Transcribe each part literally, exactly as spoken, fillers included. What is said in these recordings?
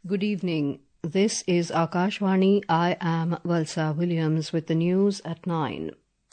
Good evening. This is Akashvani. I am Valsa Williams with the news at nine.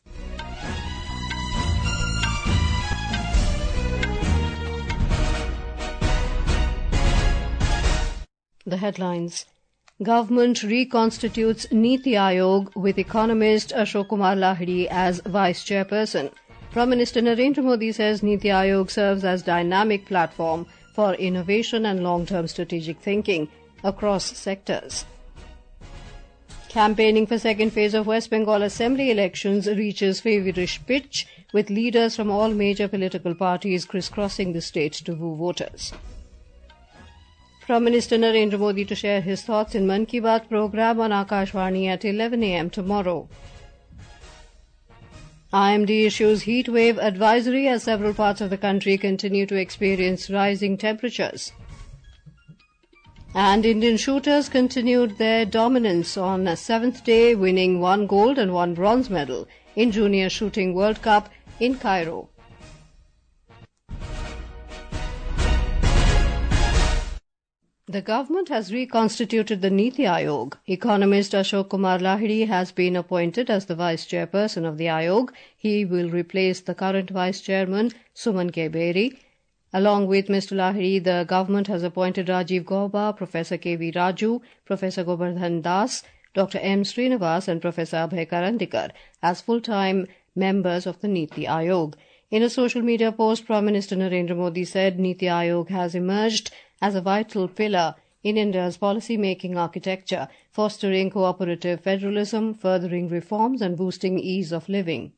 The headlines. Government reconstitutes Niti Aayog with economist Ashok Kumar Lahiri as vice chairperson. Prime Minister Narendra Modi says Niti Aayog serves as dynamic platform for innovation and long-term strategic thinking across sectors. Campaigning for second phase of West Bengal Assembly elections reaches feverish pitch, with leaders from all major political parties crisscrossing the state to woo voters. Prime Minister Narendra Modi to share his thoughts in Mann Ki Baat program on Akashvani at eleven a m tomorrow. I M D issues heat wave advisory as several parts of the country continue to experience rising temperatures. And Indian shooters continued their dominance on a seventh day, winning one gold and one bronze medal in Junior Shooting World Cup in Cairo. The government has reconstituted the Niti Aayog. Economist Ashok Kumar Lahiri has been appointed as the vice chairperson of the Aayog. He will replace the current vice chairman, Suman K. Beri. Along with Mister Lahiri, the government has appointed Rajiv Gauba, Professor K V Raju, Professor Govardhan Das, Doctor M. Srinivas and Professor Abhay Karandikar as full-time members of the Niti Aayog. In a social media post, Prime Minister Narendra Modi said Niti Aayog has emerged as a vital pillar in India's policy-making architecture, fostering cooperative federalism, furthering reforms and boosting ease of living.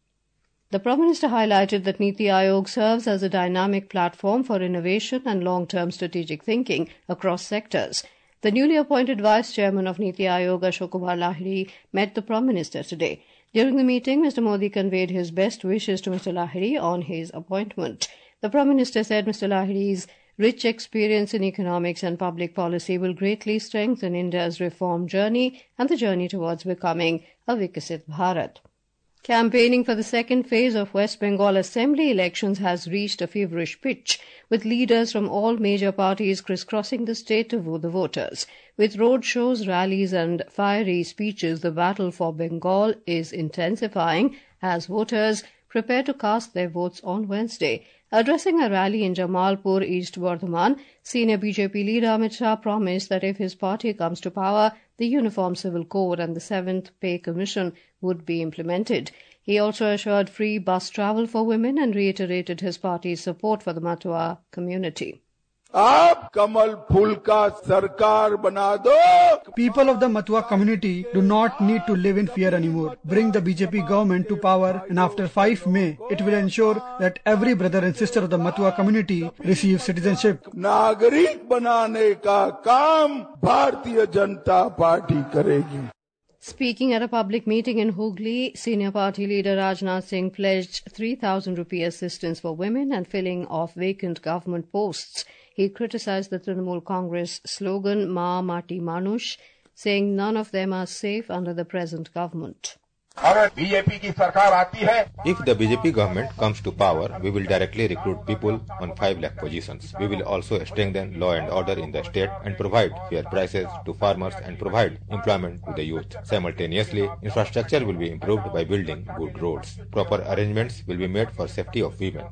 The Prime Minister highlighted that Niti Aayog serves as a dynamic platform for innovation and long-term strategic thinking across sectors. The newly appointed Vice Chairman of Niti Aayog, Ashok Kumar Lahiri, met the Prime Minister today. During the meeting, Mister Modi conveyed his best wishes to Mister Lahiri on his appointment. The Prime Minister said Mister Lahiri's rich experience in economics and public policy will greatly strengthen India's reform journey and the journey towards becoming a Vikasit Bharat. Campaigning for the second phase of West Bengal Assembly elections has reached a feverish pitch, with leaders from all major parties crisscrossing the state to woo the voters. With road shows, rallies and fiery speeches, the battle for Bengal is intensifying as voters prepare to cast their votes on Wednesday. Addressing a rally in Jamalpur, East Bardhaman, senior B J P leader Amit Shah promised that if his party comes to power, the Uniform Civil Code and the Seventh Pay Commission would be implemented. He also assured free bus travel for women and reiterated his party's support for the Matua community. आप कमल फूल का सरकार बना दो. People of the Matua community do not need to live in fear anymore. Bring the B J P government to power, and after five May, it will ensure that every brother and sister of the Matua community receives citizenship. नागरिक बनाने का काम Bharatiya Janata party करेगी. Speaking at a public meeting in Hooghly, senior party leader Rajnath Singh pledged three thousand rupee assistance for women and filling of vacant government posts. He criticized the Trinamool Congress slogan Ma Mati Manush, saying none of them are safe under the present government. If the B J P government comes to power, we will directly recruit people on five lakh positions. We will also strengthen law and order in the state and provide fair prices to farmers and provide employment to the youth. Simultaneously, infrastructure will be improved by building good roads. Proper arrangements will be made for safety of women.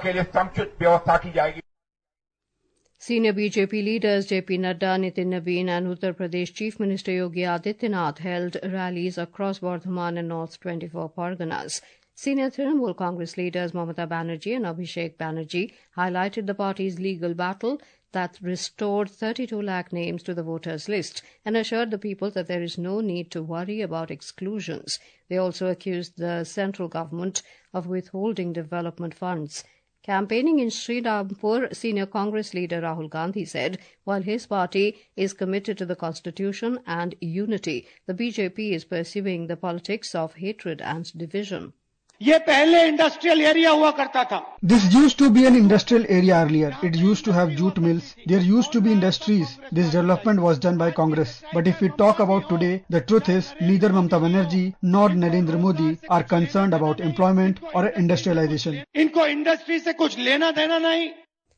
Senior B J P leaders J P Nadda, Nitin Nabeen and Uttar Pradesh Chief Minister Yogi Adityanath held rallies across Bardhaman and North twenty-four Parganas. Senior Trinamool Congress leaders Mamata Banerjee and Abhishek Banerjee highlighted the party's legal battle that restored thirty-two lakh names to the voters' list and assured the people that there is no need to worry about exclusions. They also accused the central government of withholding development funds. Campaigning in Srirampur, senior Congress leader Rahul Gandhi said, while his party is committed to the constitution and unity, the B J P is pursuing the politics of hatred and division. ये पहले industrial area हुआ करता था. This used to be an industrial area earlier. It used to have jute mills. There used to be industries. This development was done by Congress. But if we talk about today, the truth is neither Mamata Banerjee nor Narendra Modi are concerned about employment or industrialization. इनको industry से कुछ लेना देना नहीं.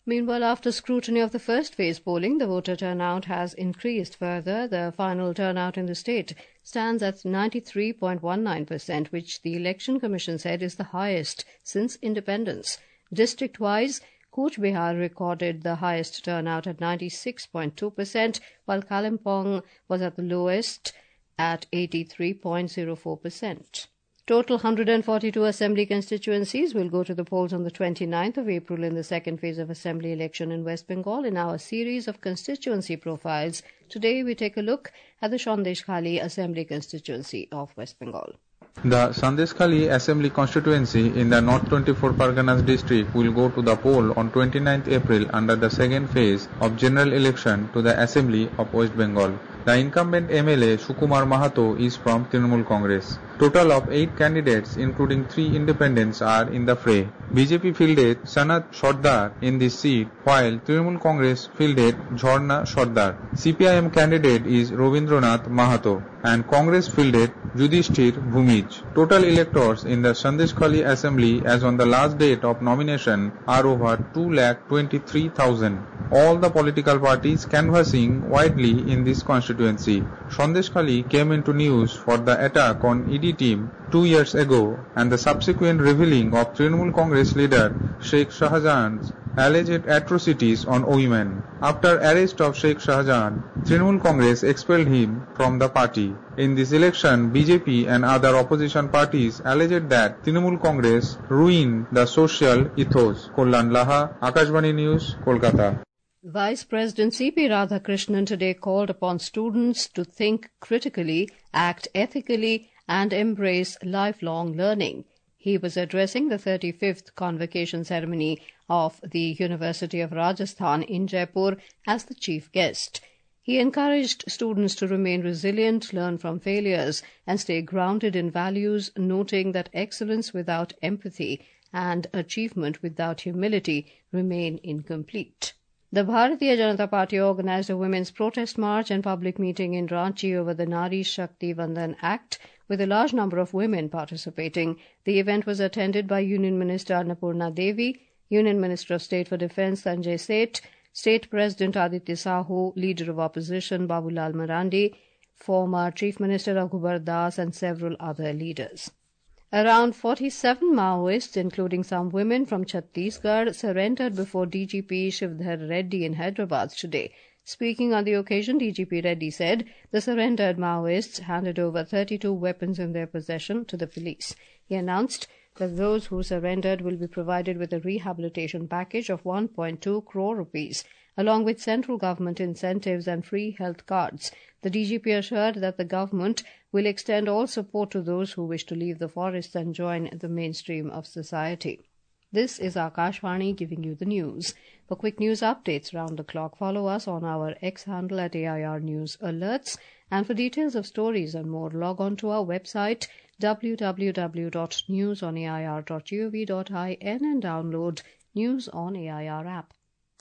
Meanwhile, after scrutiny of the first phase polling, the voter turnout has increased further. The final turnout in the state stands at ninety-three point one nine percent, which the Election Commission said is the highest since independence. District-wise, Cooch Behar recorded the highest turnout at ninety-six point two percent, while Kalimpong was at the lowest at eighty-three point zero four percent. Total one hundred forty-two assembly constituencies will go to the polls on the twenty-ninth of April in the second phase of assembly election in West Bengal. In our series of constituency profiles, today we take a look at the Sandeshkhali assembly constituency of West Bengal. The Sandeshkhali assembly constituency in the North twenty-four Parganas district will go to the poll on twenty-ninth April under the second phase of general election to the Assembly of West Bengal. The incumbent M L A Sukumar Mahato is from Trinamool Congress. Total of eight candidates including three independents are in the fray. B J P fielded Sanat Sardar in this seat while Trinamool Congress fielded Jharna Sardar. C P I M candidate is Robindranath Mahato and Congress fielded Yudhishthir Bhumij. Total electors in the Sandeshkhali assembly as on the last date of nomination are over two lakh twenty-three thousand. All the political parties canvassing widely in this constituency. Sandeshkhali came into news for the attack on E D team two years ago and the subsequent revealing of Trinamool Congress leader Sheikh Shahjahan's alleged atrocities on women. After arrest of Sheikh Shahjahan, Trinamool Congress expelled him from the party. In this election, B J P and other opposition parties alleged that Trinamool Congress ruined the social ethos. Kollan Laha, Akashvani News, Kolkata. Vice President C P Radhakrishnan today called upon students to think critically, act ethically, and embrace lifelong learning. He was addressing the thirty-fifth convocation ceremony of the University of Rajasthan in Jaipur as the chief guest. He encouraged students to remain resilient, learn from failures, and stay grounded in values, noting that excellence without empathy and achievement without humility remain incomplete. The Bharatiya Janata Party organized a women's protest march and public meeting in Ranchi over the Nari Shakti Vandan Act, with a large number of women participating. The event was attended by Union Minister Annapurna Devi, Union Minister of State for Defence Sanjay Seth, State President Aditya Sahu, Leader of Opposition Babulal Marandi, former Chief Minister Raghubar Das, and several other leaders. Around forty-seven Maoists, including some women from Chhattisgarh, surrendered before D G P Shivdhar Reddy in Hyderabad today. Speaking on the occasion, D G P Reddy said the surrendered Maoists handed over thirty-two weapons in their possession to the police. He announced that those who surrendered will be provided with a rehabilitation package of one point two crore rupees, along with central government incentives and free health cards. The D G P assured that the government will extend all support to those who wish to leave the forests and join the mainstream of society. This is Akashvani giving you the news. For quick news updates round the clock, follow us on our X handle at A I R News Alerts. And for details of stories and more, log on to our website w w w dot news on a i r dot gov dot in and download News on A I R app.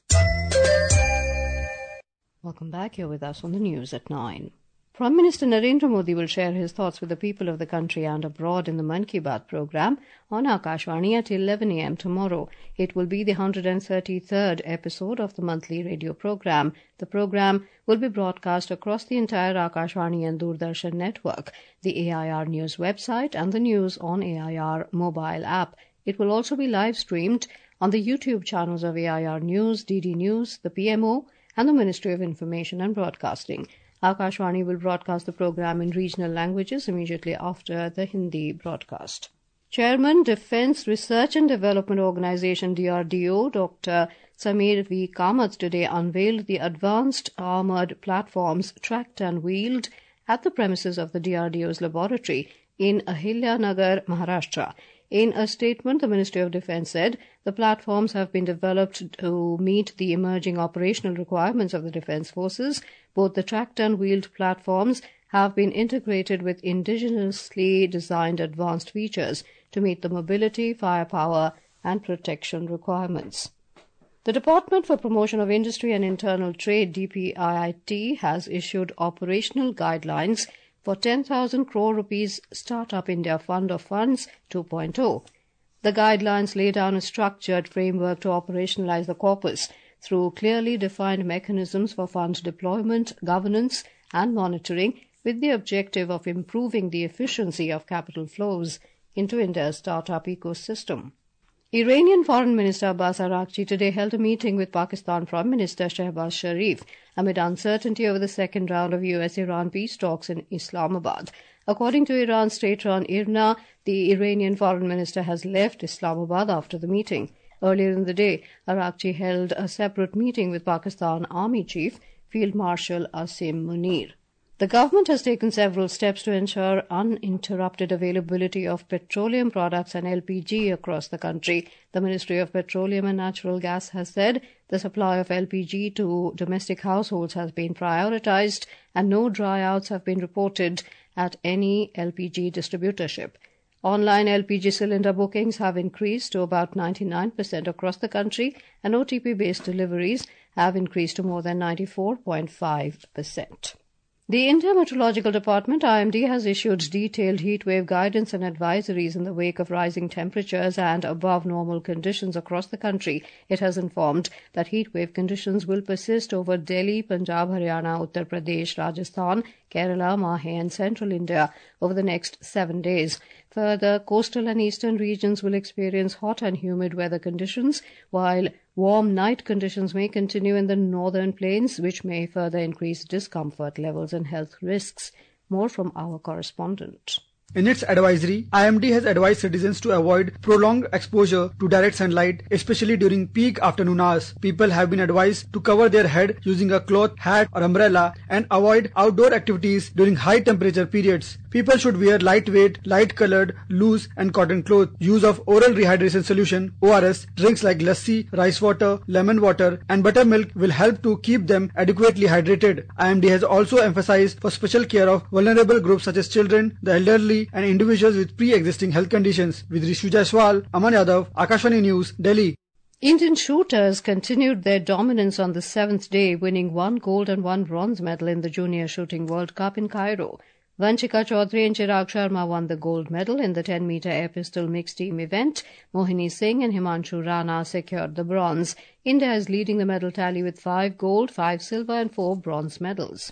Welcome back. You're with us on the news at nine. Prime Minister Narendra Modi will share his thoughts with the people of the country and abroad in the Mann Ki Baat program on Akashvani at eleven a m tomorrow. It will be the one hundred thirty-third episode of the monthly radio program. The program will be broadcast across the entire Akashvani and Doordarshan network, the A I R News website, and the News on A I R mobile app. It will also be live streamed on the YouTube channels of A I R News, D D News, the P M O, and the Ministry of Information and Broadcasting. Akashvani will broadcast the program in regional languages immediately after the Hindi broadcast. Chairman, Defence Research and Development Organisation D R D O, Doctor Samir V. Kamath today unveiled the advanced armoured platforms tracked and wheeled at the premises of the D R D O's laboratory in Ahilyanagar, Maharashtra. In a statement, the Ministry of Defence said the platforms have been developed to meet the emerging operational requirements of the Defence Forces. Both the tracked and wheeled platforms have been integrated with indigenously designed advanced features to meet the mobility, firepower, and protection requirements. The Department for Promotion of Industry and Internal Trade, D P I I T, has issued operational guidelines for ten thousand crore rupees Startup India Fund of Funds two point oh. The guidelines lay down a structured framework to operationalize the corpus through clearly defined mechanisms for fund deployment, governance, and monitoring, with the objective of improving the efficiency of capital flows into India's startup ecosystem. Iranian Foreign Minister Abbas Araghchi today held a meeting with Pakistan Prime Minister Shehbaz Sharif amid uncertainty over the second round of U S Iran peace talks in Islamabad. According to Iran's state-run I R N A, the Iranian Foreign Minister has left Islamabad after the meeting. Earlier in the day, Araghchi held a separate meeting with Pakistan Army Chief Field Marshal Asim Munir. The government has taken several steps to ensure uninterrupted availability of petroleum products and L P G across the country. The Ministry of Petroleum and Natural Gas has said the supply of L P G to domestic households has been prioritized and no dryouts have been reported at any L P G distributorship. Online L P G cylinder bookings have increased to about ninety-nine percent across the country, and O T P-based deliveries have increased to more than ninety-four point five percent. The India Meteorological Department, I M D, has issued detailed heatwave guidance and advisories in the wake of rising temperatures and above normal conditions across the country. It has informed that heatwave conditions will persist over Delhi, Punjab, Haryana, Uttar Pradesh, Rajasthan, Kerala, Mahe and central India over the next seven days. Further, coastal and eastern regions will experience hot and humid weather conditions, while warm night conditions may continue in the northern plains, which may further increase discomfort levels and health risks. More from our correspondent. In its advisory, I M D has advised citizens to avoid prolonged exposure to direct sunlight, especially during peak afternoon hours. People have been advised to cover their head using a cloth, hat or umbrella and avoid outdoor activities during high temperature periods. People should wear lightweight, light-colored, loose and cotton clothes. Use of oral rehydration solution, O R S, drinks like lassi, rice water, lemon water and buttermilk will help to keep them adequately hydrated. I M D has also emphasized for special care of vulnerable groups such as children, the elderly and individuals with pre-existing health conditions. With Rishu Jaiswal, Aman Yadav, Akashvani News, Delhi. Indian shooters continued their dominance on the seventh day, winning one gold and one bronze medal in the Junior Shooting World Cup in Cairo. Vanchika Chaudhary and Chirag Sharma won the gold medal in the ten-meter air pistol mixed team event. Mohini Singh and Himanshu Rana secured the bronze. India is leading the medal tally with five gold, five silver and four bronze medals.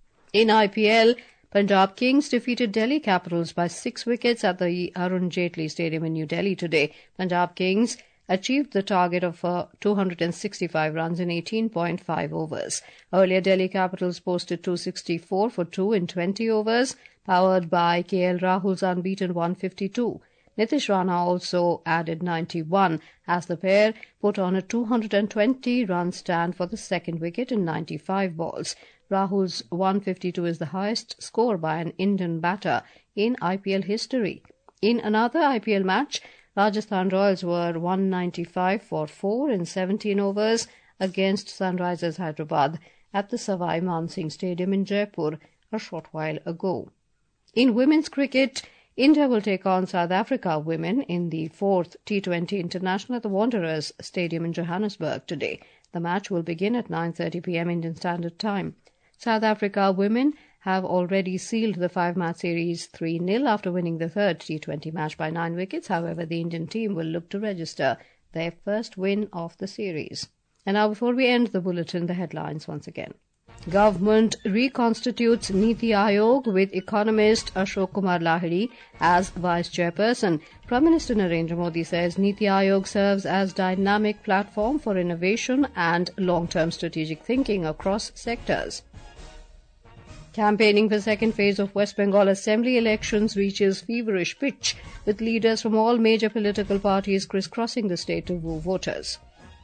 In I P L, Punjab Kings defeated Delhi Capitals by six wickets at the Arun Jaitley Stadium in New Delhi today. Punjab Kings achieved the target of uh, two hundred sixty-five runs in eighteen point five overs. Earlier, Delhi Capitals posted two hundred sixty-four for two in twenty overs, powered by K L Rahul's unbeaten one hundred fifty-two. Nitish Rana also added ninety-one as the pair put on a two hundred twenty run stand for the second wicket in ninety-five balls. Rahul's one hundred fifty-two is the highest score by an Indian batter in I P L history. In another I P L match, Rajasthan Royals were one hundred ninety-five for four in seventeen overs against Sunrisers Hyderabad at the Savai Man Singh Stadium in Jaipur a short while ago. In women's cricket, India will take on South Africa women in the fourth T twenty International at the Wanderers Stadium in Johannesburg today. The match will begin at nine thirty p m Indian Standard Time. South Africa women have already sealed the five-match series three nil after winning the third T twenty match by nine wickets. However, the Indian team will look to register their first win of the series. And now, before we end the bulletin, the headlines once again. Government reconstitutes Niti Aayog with economist Ashok Kumar Lahiri as vice chairperson. Prime Minister Narendra Modi says Niti Aayog serves as dynamic platform for innovation and long-term strategic thinking across sectors. Campaigning for second phase of West Bengal Assembly elections reaches feverish pitch, with leaders from all major political parties crisscrossing the state to woo voters.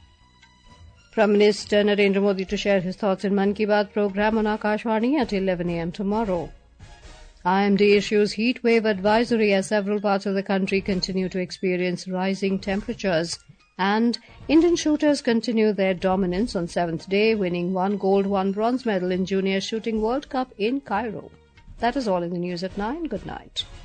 Prime Minister Narendra Modi to share his thoughts in Mann Ki Baat program on Akashvani at eleven a m tomorrow. I M D issues heat wave advisory as several parts of the country continue to experience rising temperatures. And Indian shooters continue their dominance on seventh day, winning one gold, one bronze medal in Junior Shooting World Cup in Cairo. That is all in the news at nine. Good night.